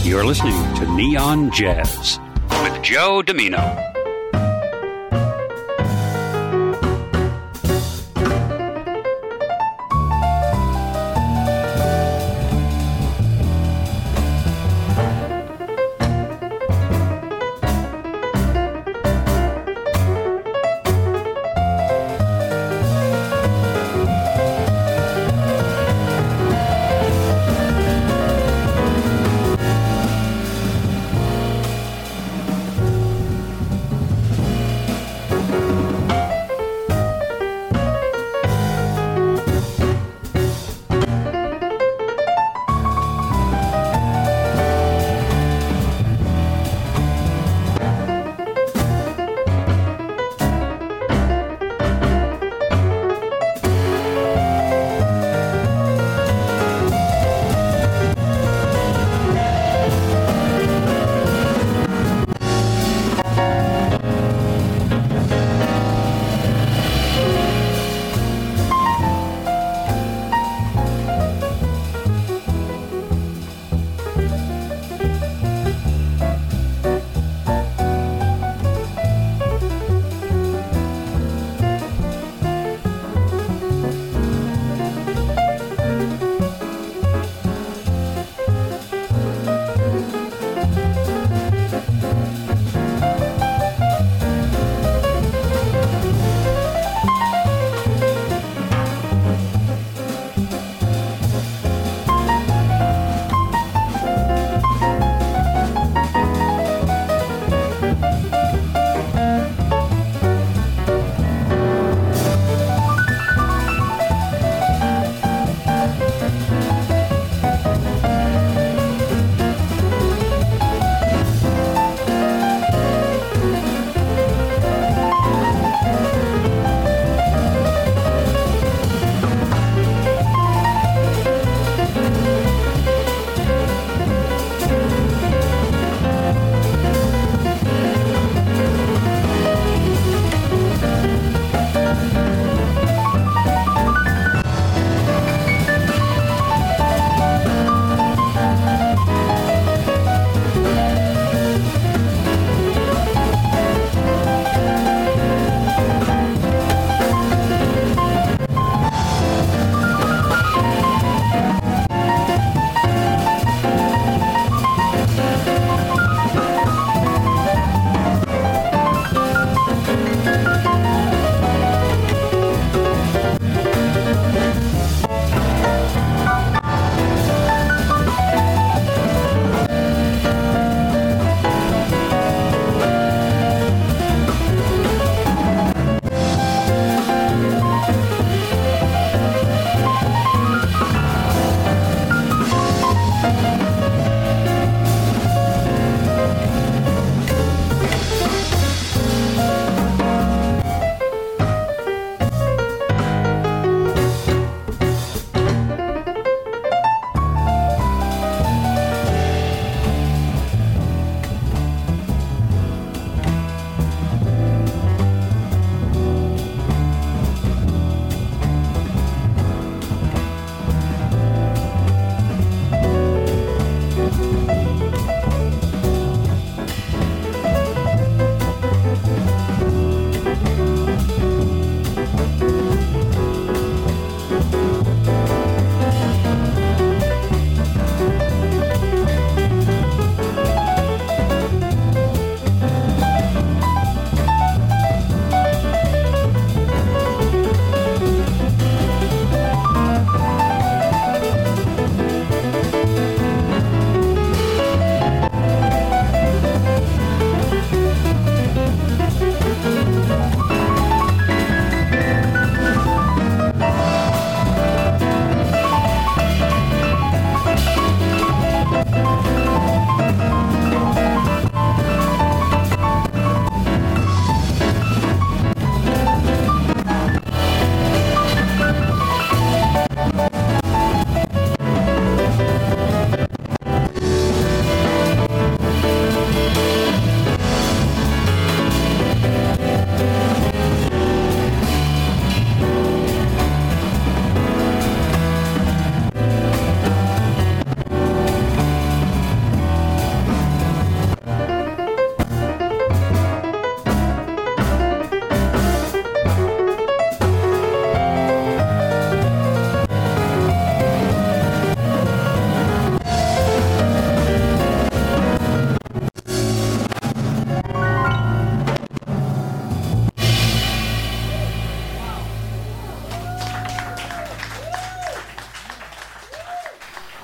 You're listening to Neon Jazz with Joe Domino.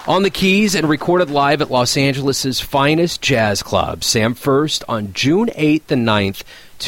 On the keys and recorded live at Los Angeles' finest jazz club, Sam First, on June 8th and 9th,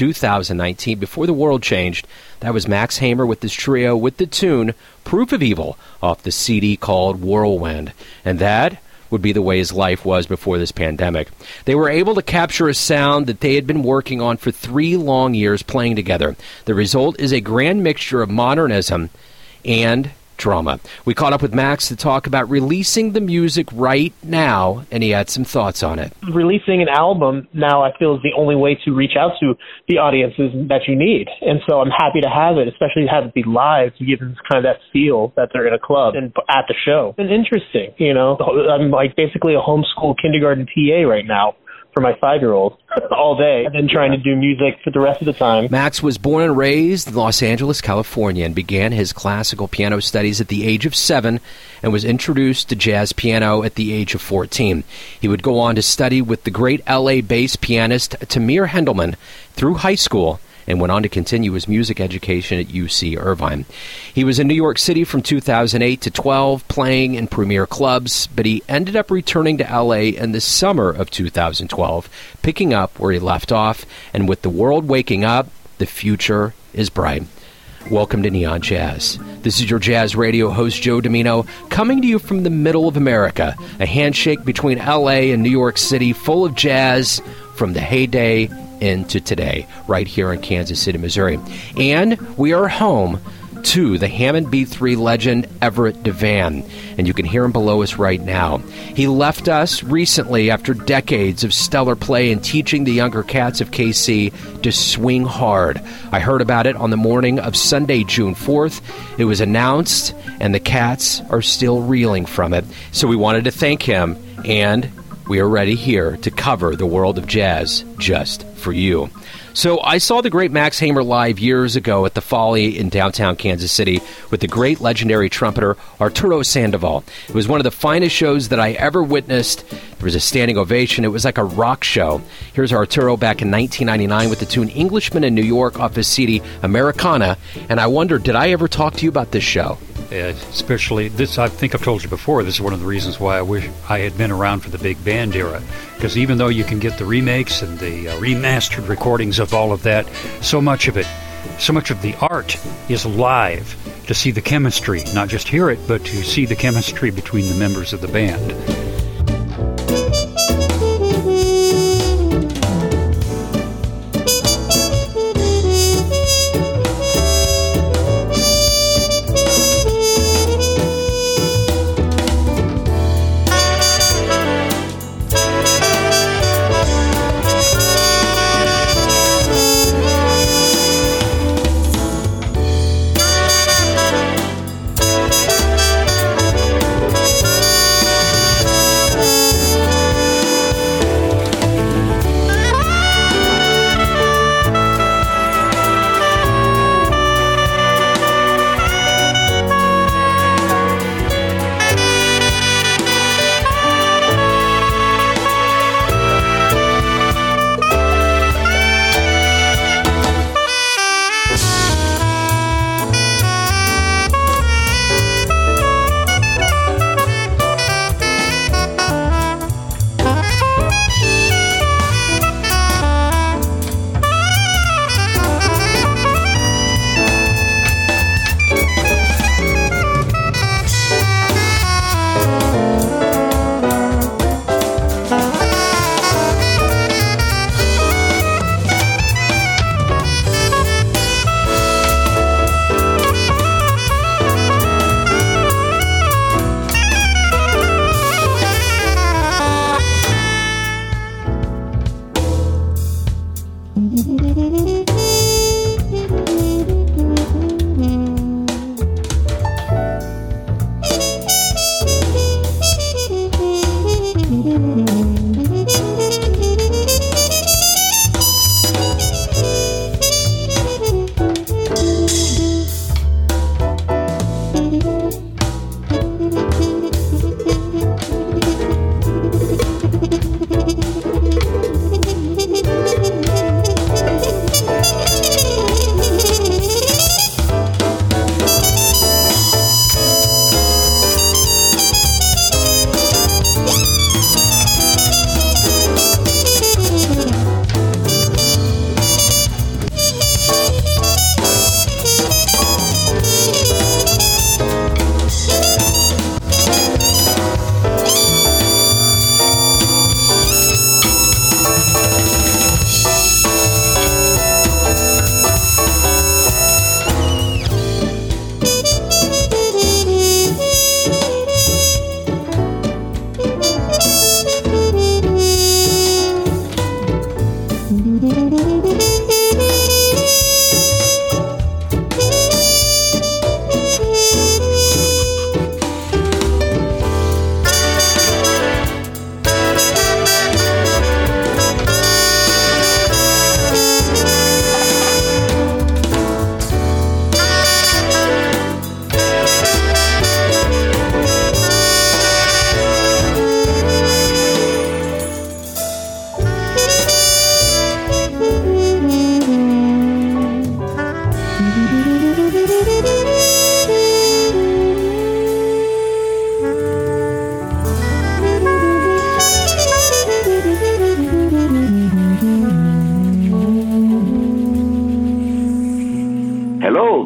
2019, before the world changed. That was Max Hamer with his trio with the tune Proof of Evil off the CD called Whirlwind. And that would be the way his life was before this pandemic. They were able to capture a sound that they had been working on for 3 long years playing together. The result is a grand mixture of modernism and drama. We caught up with Max to talk about releasing the music right now, and he had some thoughts on it. Releasing an album now, I feel, is the only way to reach out to the audiences that you need. And so I'm happy to have it, especially have it be live, to give them kind of that feel that they're in a club and at the show. And interesting, you know, I'm like basically a homeschool kindergarten TA right now for my 5-year-old all day, and then trying to do music for the rest of the time. Max was born and raised in Los Angeles, California, and began his classical piano studies at the age of 7 and was introduced to jazz piano at the age of 14. He would go on to study with the great L.A.-based pianist Tamir Hendelman through high school and went on to continue his music education at UC Irvine. He was in New York City from 2008 to 12, playing in premier clubs, but he ended up returning to L.A. in the summer of 2012, picking up where he left off, and with the world waking up, the future is bright. Welcome to Neon Jazz. This is your jazz radio host, Joe Domino, coming to you from the middle of America, a handshake between L.A. and New York City, full of jazz from the heyday into today, right here in Kansas City, Missouri. And we are home to the Hammond B3 legend, Everett DeVan, and you can hear him below us right now. He left us recently after decades of stellar play and teaching the younger cats of KC to swing hard. I heard about it on the morning of Sunday, June 4th. It was announced, and the cats are still reeling from it. So we wanted to thank him, and we are ready here to cover the world of jazz just for you. So I saw the great Max Hamer live years ago at the Folly in downtown Kansas City with the great legendary trumpeter Arturo Sandoval. It was one of the finest shows that I ever witnessed. There was a standing ovation. It was like a rock show. Here's Arturo back in 1999 with the tune Englishman in New York off his CD Americana. And I wonder, did I ever talk to you about this show? Especially this, I think I've told you before, this is one of the reasons why I wish I had been around for the big band era, because even though you can get the remakes and the remastered recordings of all of that, so much of the art is live, to see the chemistry, not just hear it, but to see the chemistry between the members of the band.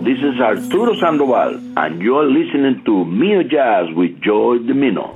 This is Arturo Sandoval, and you're listening to Mio Jazz with Joy Dimino.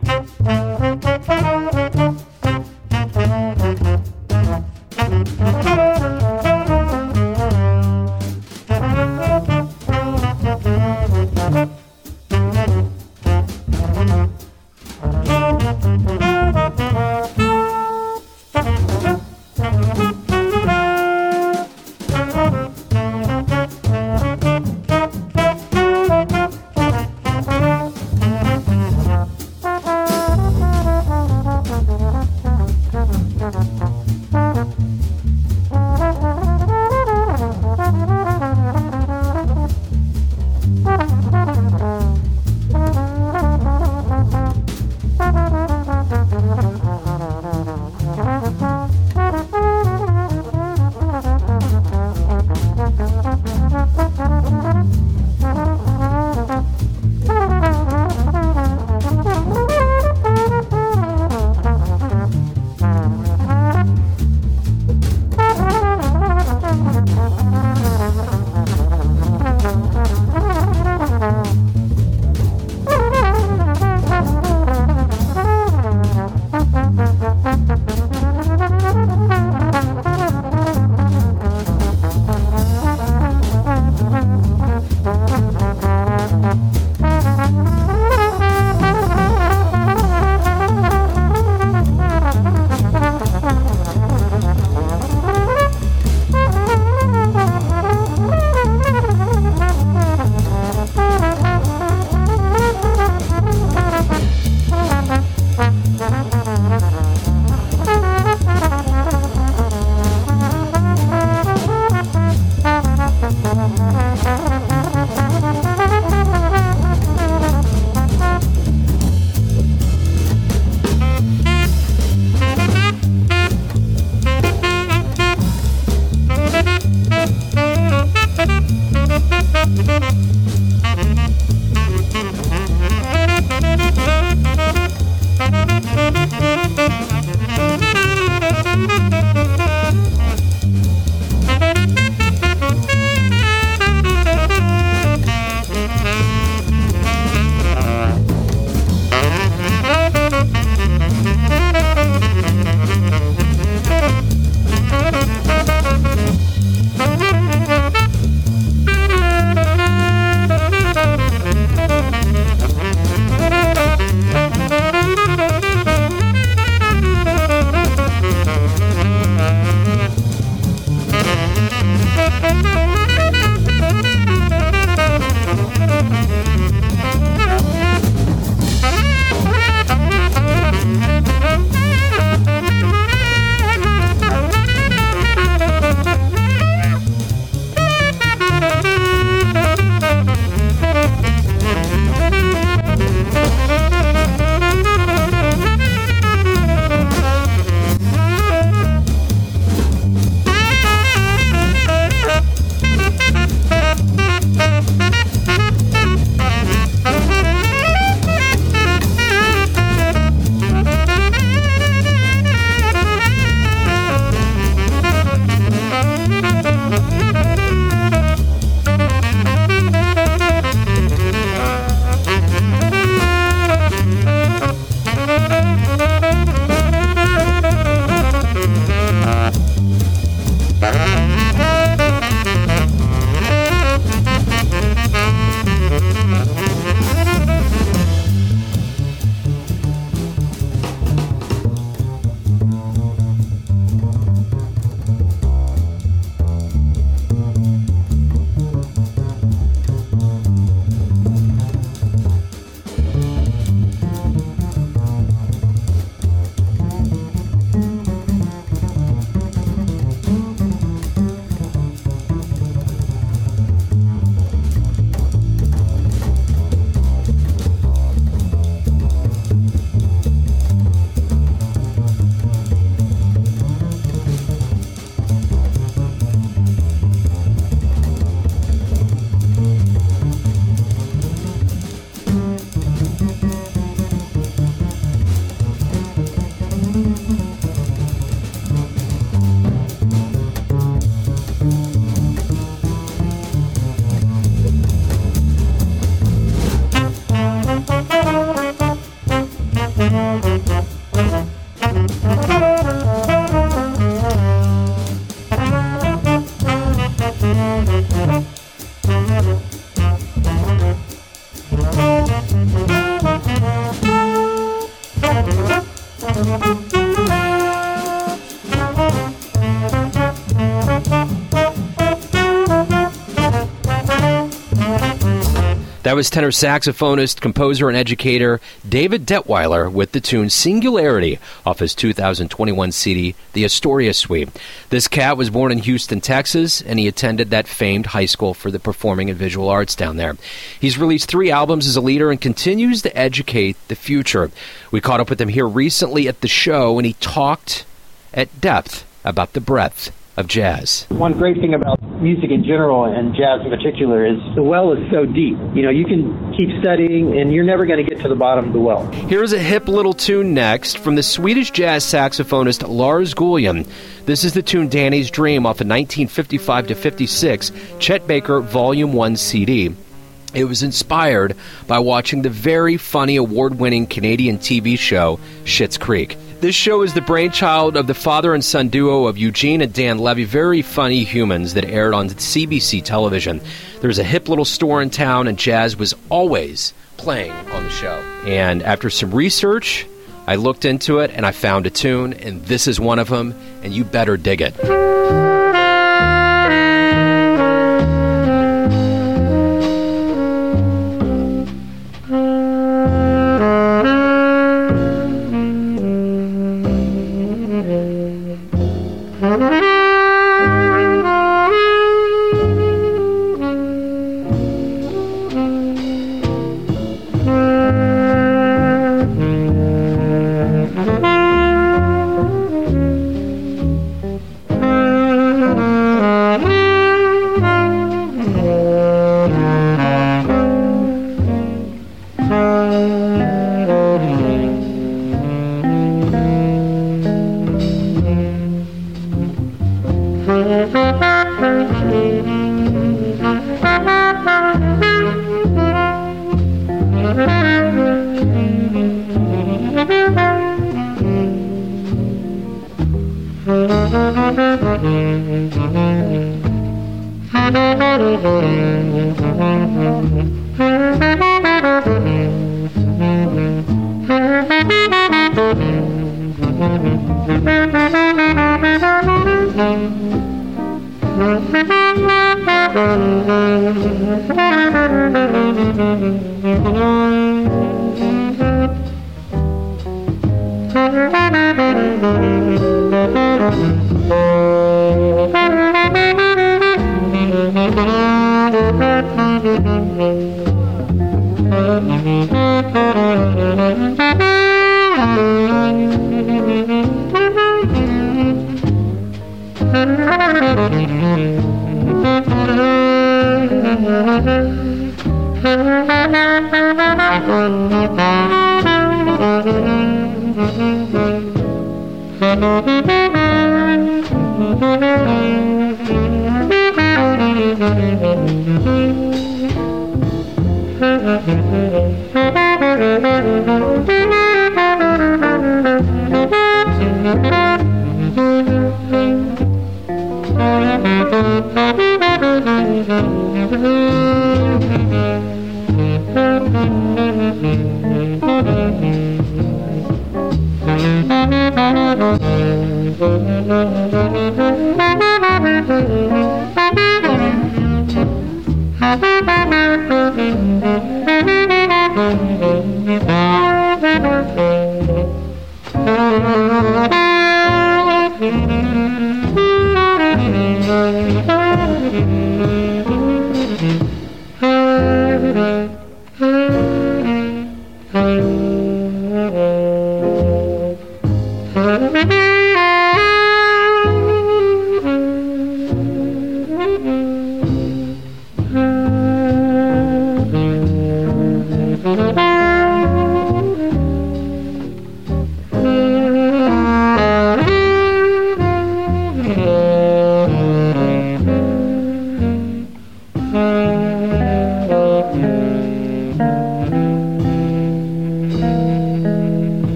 That was tenor saxophonist, composer, and educator David Detweiler with the tune Singularity off his 2021 CD, The Astoria Suite. This cat was born in Houston, Texas, and he attended that famed high school for the performing and visual arts down there. He's released 3 albums as a leader and continues to educate the future. We caught up with him here recently at the show, and he talked at depth about the breadth of jazz. One great thing about music in general and jazz in particular is the well is so deep. You know, you can keep studying and you're never going to get to the bottom of the well. Here's a hip little tune next from the Swedish jazz saxophonist Lars Gulliam. This is the tune Danny's Dream off a 1955-56 Chet Baker Volume 1 CD. It was inspired by watching the very funny award-winning Canadian TV show Schitt's Creek. This show is the brainchild of the father and son duo of Eugene and Dan Levy, very funny humans that aired on CBC television. There's a hip little store in town, and jazz was always playing on the show. And after some research, I looked into it, and I found a tune, and this is one of them, and you better dig it.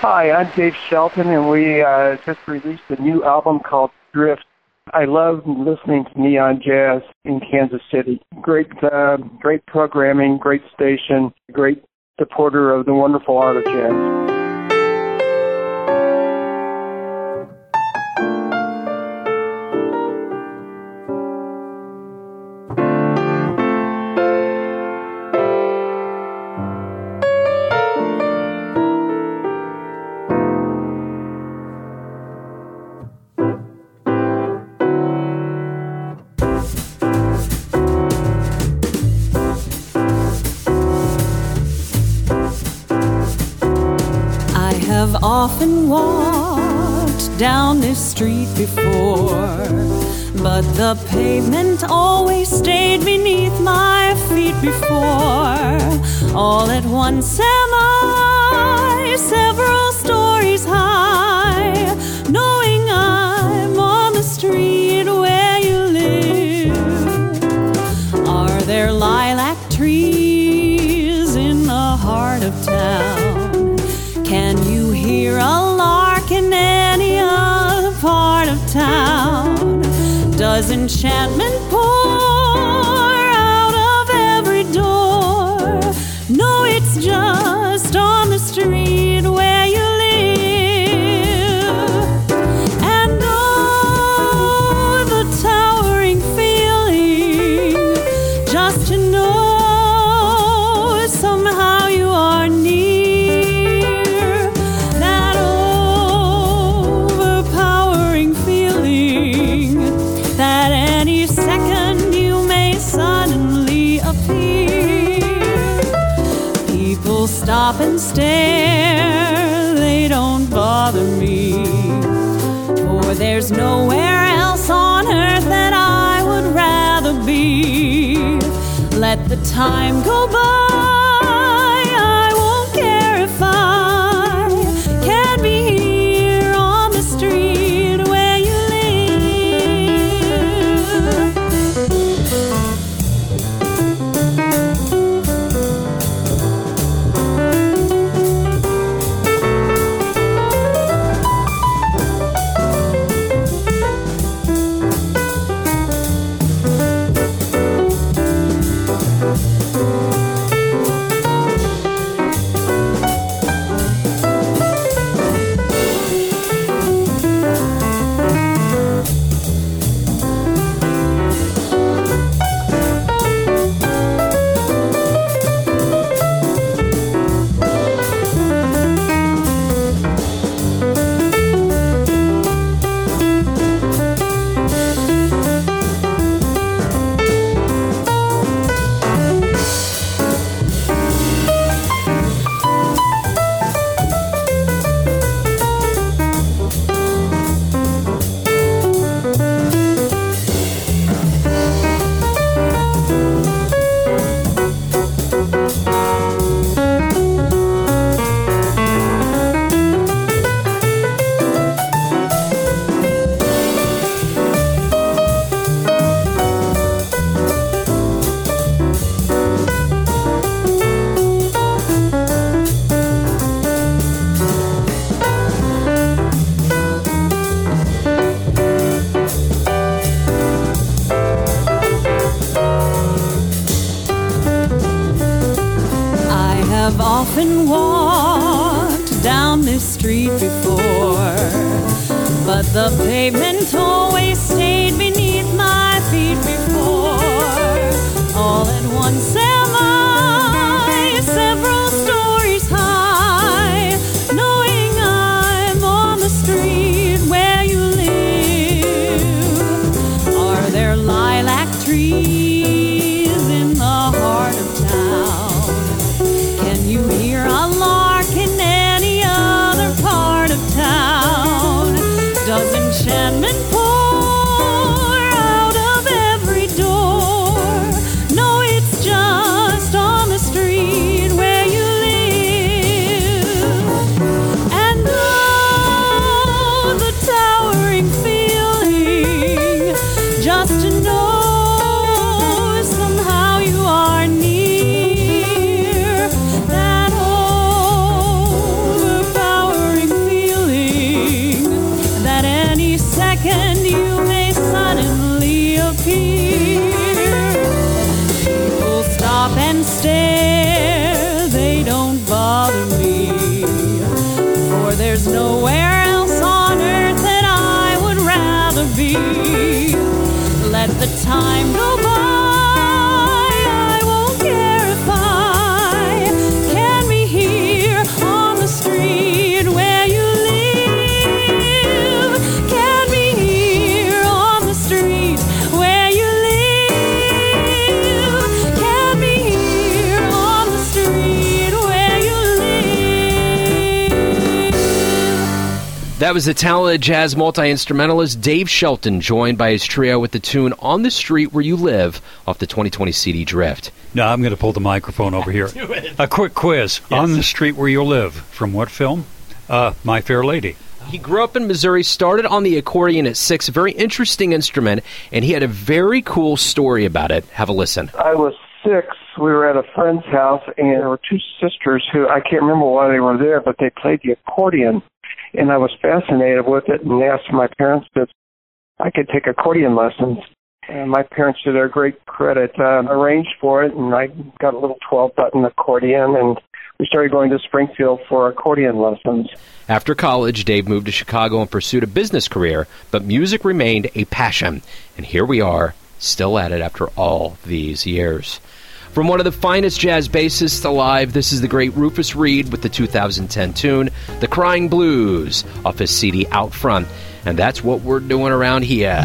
Hi, I'm Dave Shelton, and we just released a new album called Drift. I love listening to Neon Jazz in Kansas City. Great programming, great station, great supporter of the wonderful art of jazz. I've often walked down this street before, but the pavement always stayed beneath my feet before. All at once am I several stories high, knowing I'm on the street where you live. Are there lilac trees in the heart of town? Can you hear a lark in any other part of town? Does enchantment pour out of every door? No, it's just on the street where you live. And oh, the towering feeling just to know somehow you are near. That any second you may suddenly appear. People stop and stare, they don't bother me, for there's nowhere else on earth that I would rather be. Let the time go by, I won't care if I can't be here on the street where you live. I've often walked down this street before, but the pavement always stayed beneath my feet before. All at once am I several stories high, knowing I'm on the street where you live. Are there lilac trees in the heart of town? Can you hear a lark in any other part of town? Does enchantment pour out of every door? No, it's just there's nowhere else on earth that I would rather be. Let the time go by, I won't care if I can be here on the street where you live. Can be here on the street where you live. Can be here on the street where you live. That was the talented jazz multi-instrumentalist Dave Shelton, joined by his trio with the tune On the Street Where You Live off the 2020 CD Drift. Now, I'm going to pull the microphone over here. A quick quiz. Yes. On the Street Where You Live. From what film? My Fair Lady. He grew up in Missouri, started on the accordion at 6, a very interesting instrument, and he had a very cool story about it. Have a listen. I was 6. We were at a friend's house, and there were 2 sisters who, I can't remember why they were there, but they played the accordion. And I was fascinated with it and asked my parents if I could take accordion lessons. And my parents, to their great credit, arranged for it, and I got a little 12-button accordion, and we started going to Springfield for accordion lessons. After college, Dave moved to Chicago and pursued a business career, but music remained a passion. And here we are, still at it after all these years. From one of the finest jazz bassists alive, this is the great Rufus Reid with the 2010 tune, The Crying Blues, off his CD Out Front. And that's what we're doing around here.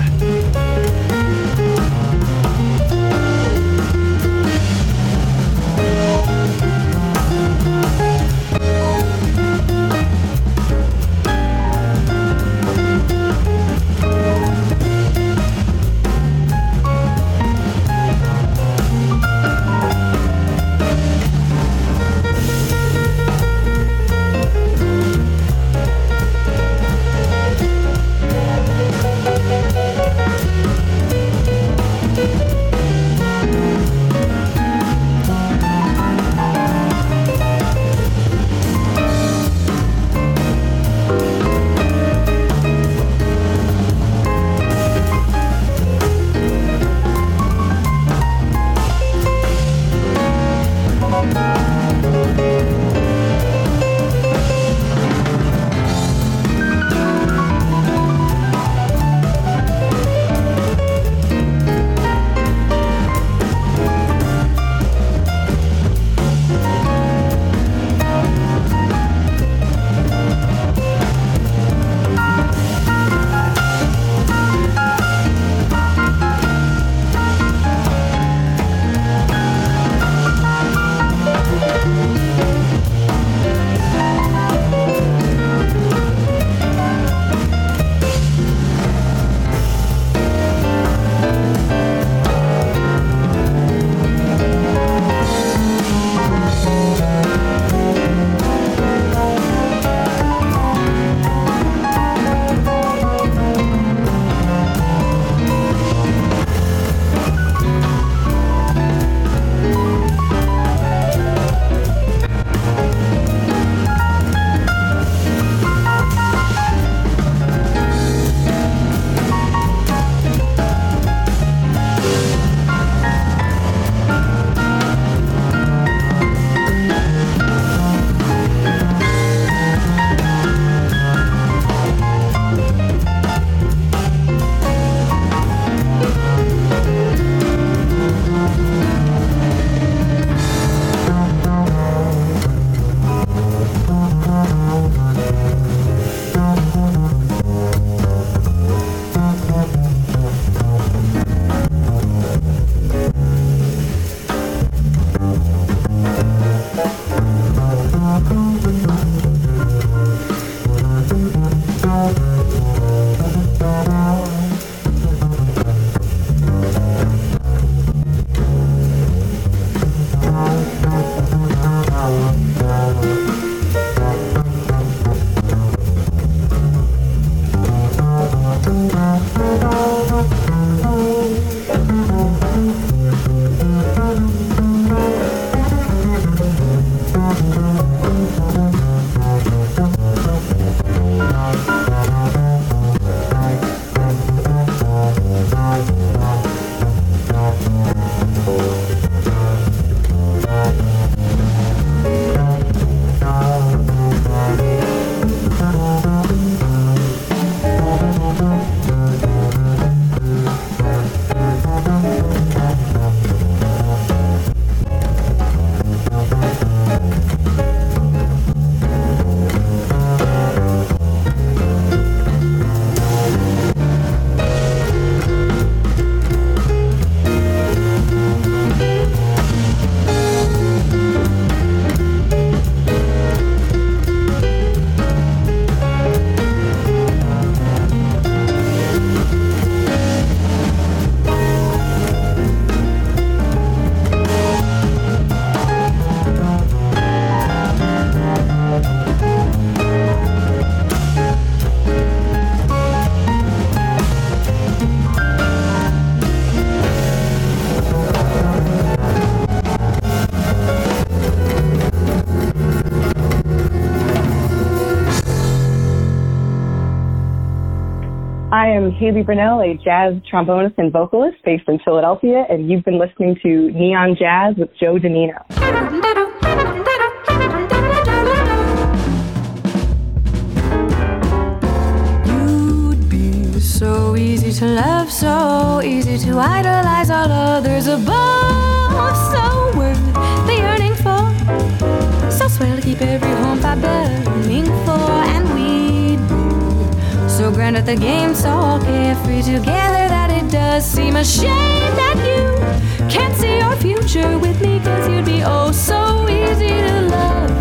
am Haley Brunell, a jazz trombonist and vocalist based in Philadelphia, and you've been listening to Neon Jazz with Joe Domino. You'd be so easy to love, so easy to idolize all others above, so worth the yearning for, so swell to keep every home fire burning for, and we'd be so grand at the game, so carefree together that it does seem a shame that you can't see your future with me, 'cause you'd be oh so easy to love.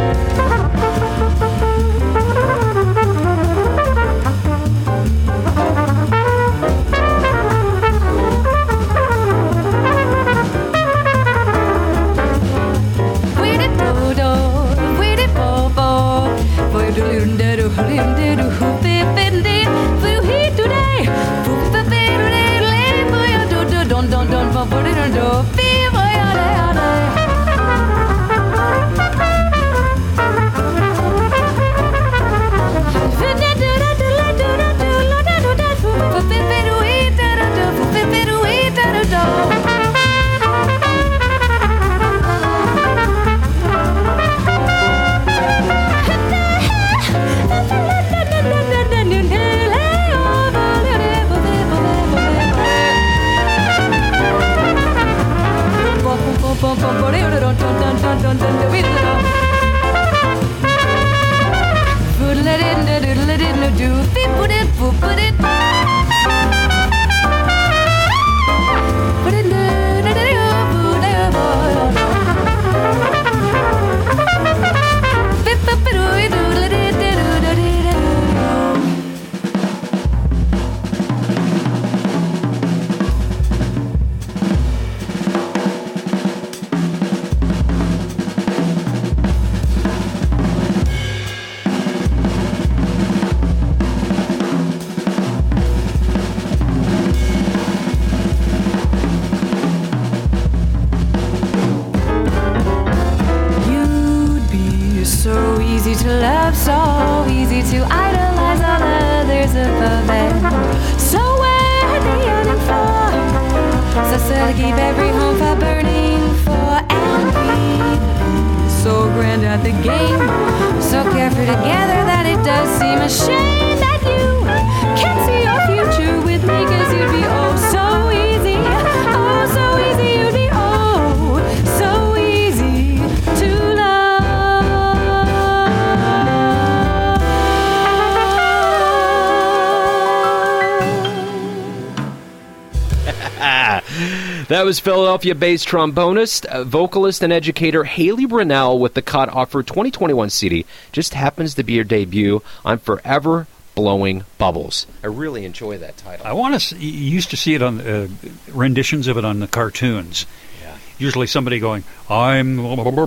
That was Philadelphia-based trombonist, vocalist, and educator Haley Brunell with the cut off her 2021 CD. Just happens to be her debut on Forever Blowing Bubbles. I really enjoy that title. I want to. You used to see it on renditions of it on the cartoons. Yeah. Usually somebody going, "I'm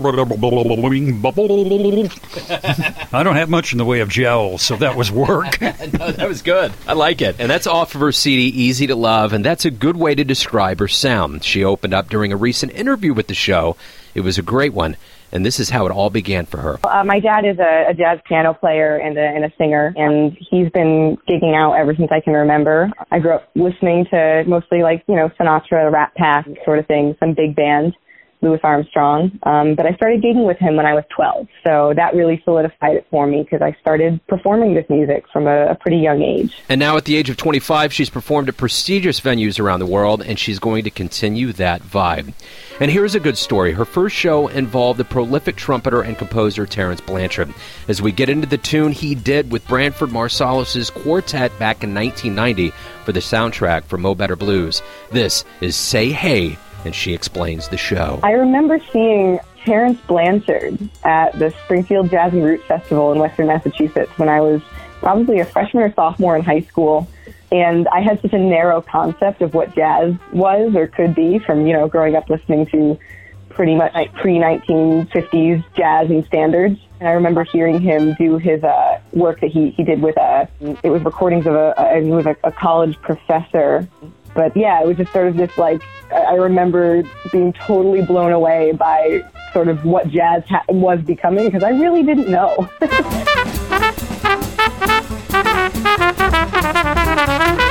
blowing bubbles." I don't have much in the way of jowls, so that was work. No, that was good. I like it. And that's off of her CD, Easy to Love, and that's a good way to describe her sound. She opened up during a recent interview with the show. It was a great one. And this is how it all began for her. My dad is a jazz piano player and a singer, and he's been gigging out ever since I can remember. I grew up listening to mostly Sinatra, Rat Pack sort of thing, some big band, Louis Armstrong. But I started gigging with him when I was 12. So that really solidified it for me because I started performing this music from a pretty young age. And now at the age of 25, she's performed at prestigious venues around the world, and she's going to continue that vibe. And here's a good story. Her first show involved the prolific trumpeter and composer Terence Blanchard. As we get into the tune he did with Branford Marsalis' quartet back in 1990 for the soundtrack for Mo Better Blues, this is Say Hey, and she explains the show. I remember seeing Terence Blanchard at the Springfield Jazz and Roots Festival in Western Massachusetts when I was probably a freshman or sophomore in high school. And I had such a narrow concept of what jazz was or could be from, growing up listening to pretty much like pre-1950s jazz and standards. And I remember hearing him do his work that he did with it was recordings of a college professor. But yeah, it was just sort of this I remember being totally blown away by sort of what jazz was becoming because I really didn't know.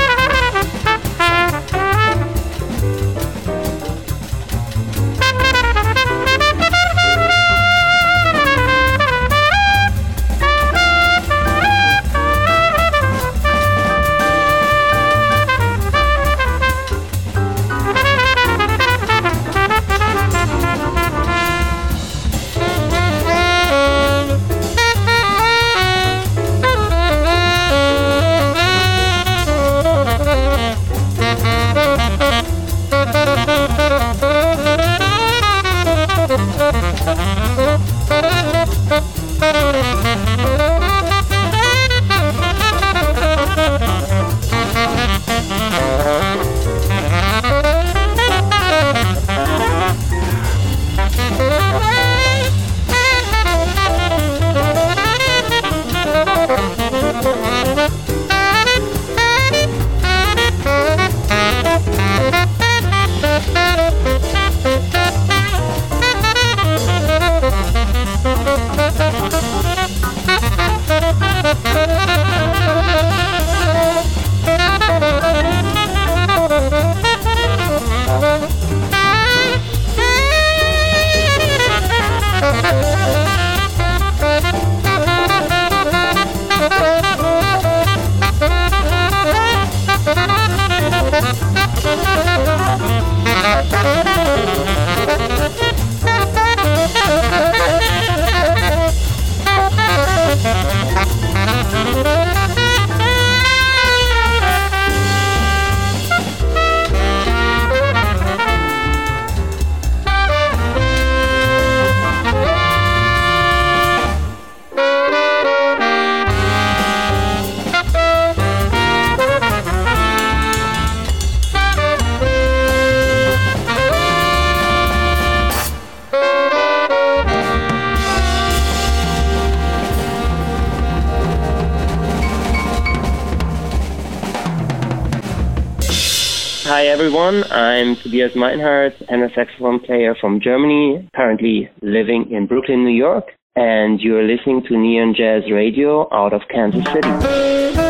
Hi everyone, I'm Tobias Meinhardt. I'm a saxophone player from Germany, currently living in Brooklyn, New York, and you're listening to Neon Jazz Radio out of Kansas City.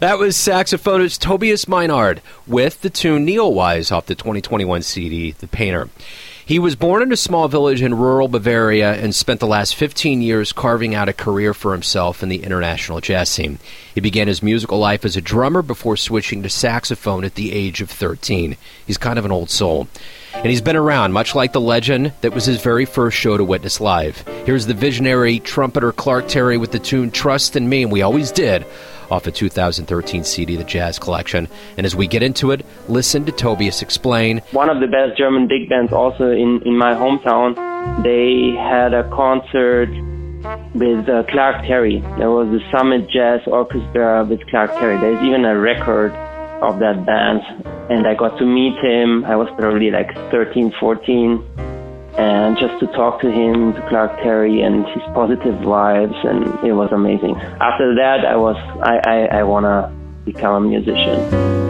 That was saxophonist Tobias Meinhardt with the tune Neowise off the 2021 CD, The Painter. He was born in a small village in rural Bavaria and spent the last 15 years carving out a career for himself in the international jazz scene. He began his musical life as a drummer before switching to saxophone at the age of 13. He's kind of an old soul. And he's been around, much like the legend that was his very first show to witness live. Here's the visionary trumpeter Clark Terry with the tune Trust in Me, and we always did, off a 2013 CD, The Jazz Collection. And as we get into it, listen to Tobias explain. One of the best German big bands also in my hometown, they had a concert with Clark Terry. There was the Summit Jazz Orchestra with Clark Terry. There's even a record of that band, and I got to meet him. I was probably like 13, 14, and just to talk to him, to Clark Terry, and his positive vibes, and it was amazing. After that, I want to become a musician.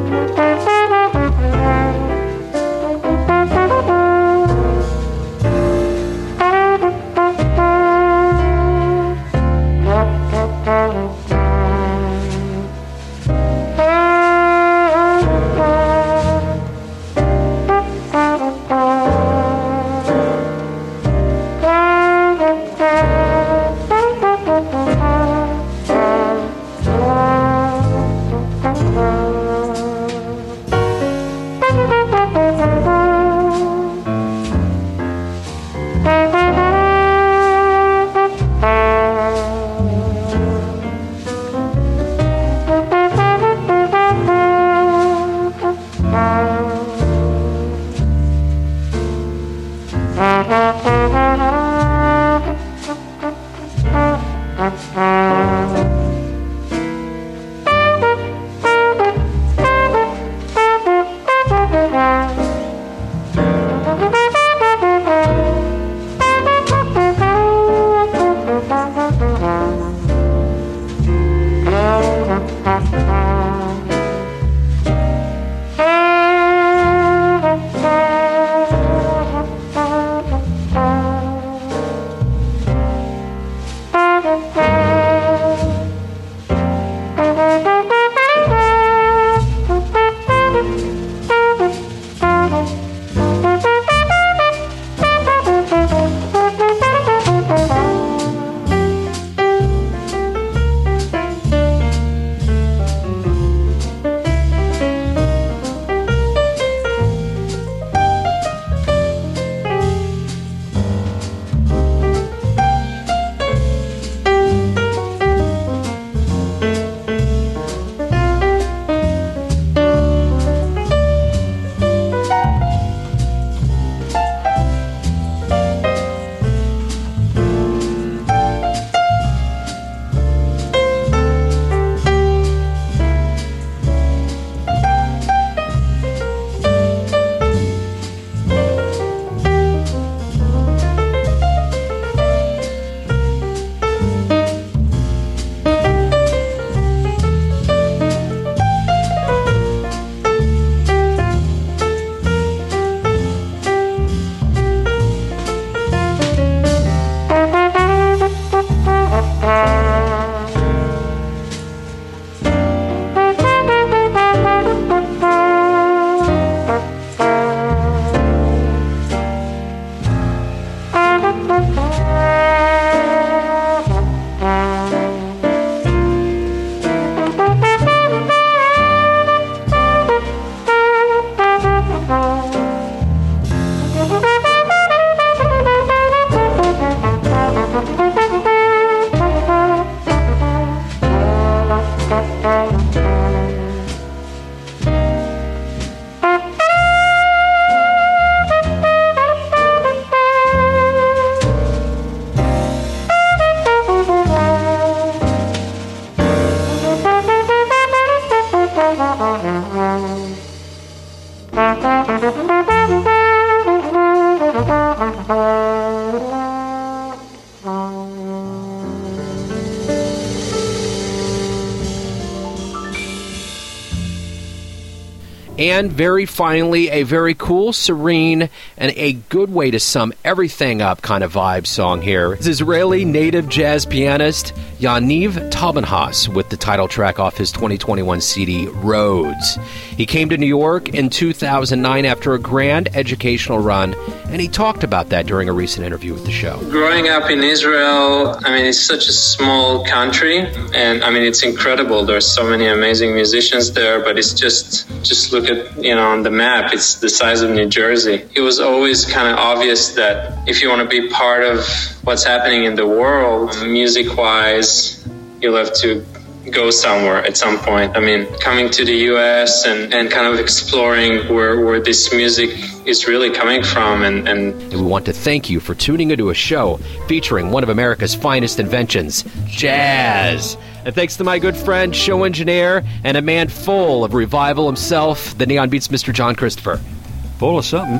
And very finally, a very cool, serene, and a good way to sum everything up kind of vibe song here. It's Israeli native jazz pianist Yaniv Tabenhas with the title track off his 2021 CD, Roads. He came to New York in 2009 after a grand educational run, and he talked about that during a recent interview with the show. Growing up in Israel, it's such a small country, and it's incredible. There's so many amazing musicians there, but it's just look at, on the map, it's the size of New Jersey. It was always kind of obvious that if you want to be part of what's happening in the world, music-wise, you'll have to go somewhere at some point. Coming to the U.S. and kind of exploring where this music is really coming from. And we want to thank you for tuning into a show featuring one of America's finest inventions, jazz. And thanks to my good friend, show engineer, and a man full of revival himself, the Neon Beats Mr. John Christopher. Full of something.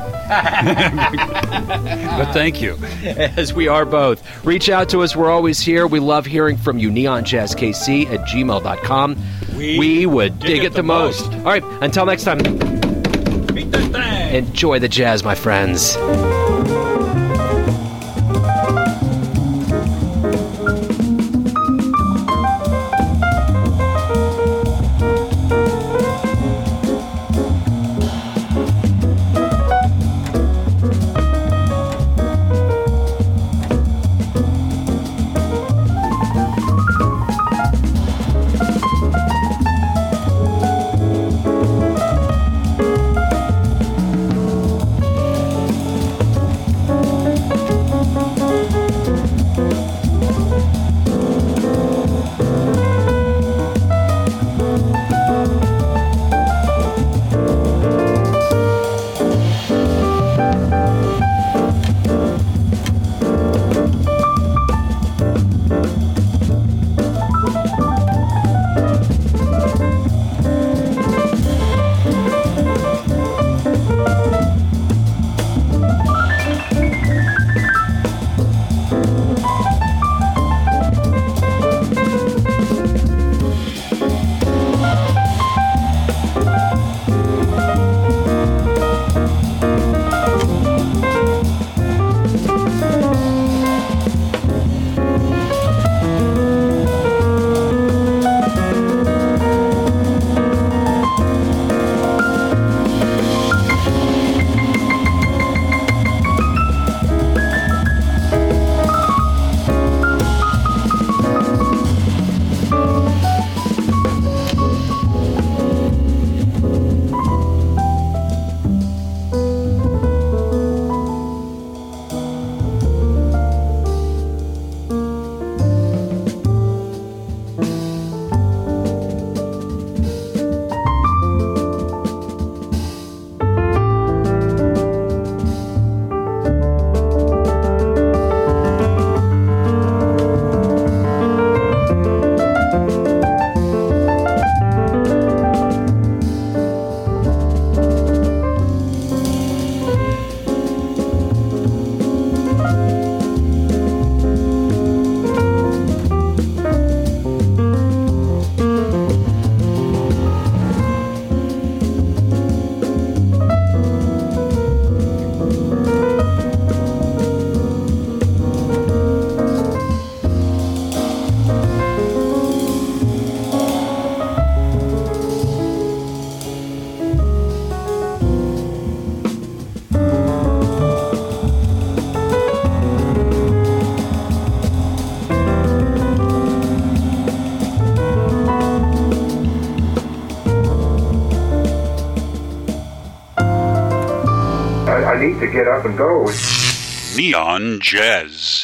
But thank you. As we are both. Reach out to us. We're always here. We love hearing from you. neonjazzkc@gmail.com. We would dig it the most. All right. Until next time. Enjoy the jazz, my friends. I need to get up and go. Neon Jazz.